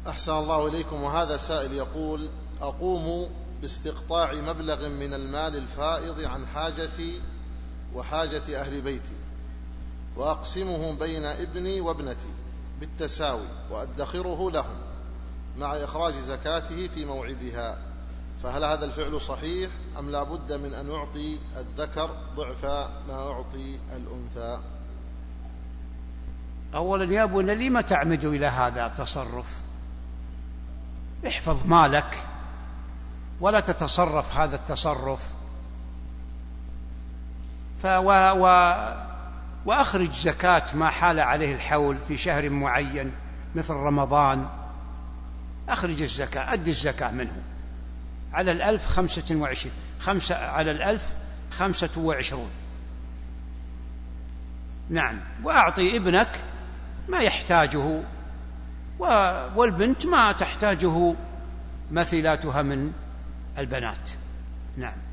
أحسن الله إليكم. وهذا سائل يقول: أقوم باستقطاع مبلغ من المال الفائض عن حاجتي وحاجة أهل بيتي، وأقسمه بين ابني وابنتي بالتساوي وأدخره لهم مع إخراج زكاته في موعدها، فهل هذا الفعل صحيح أم لا بد من أن يعطي الذكر ضعف ما أعطي الأنثى؟ أولا يا ابن لم تعمد إلى هذا التصرف؟ احفظ مالك ولا تتصرف هذا التصرف، وأخرج زكاة ما حال عليه الحول في شهر معين مثل رمضان، أخرج الزكاة، أد الزكاة منه على 1025 على 1025. نعم، وأعطي ابنك ما يحتاجه والبنت ما تحتاجه مثيلاتها من البنات. نعم.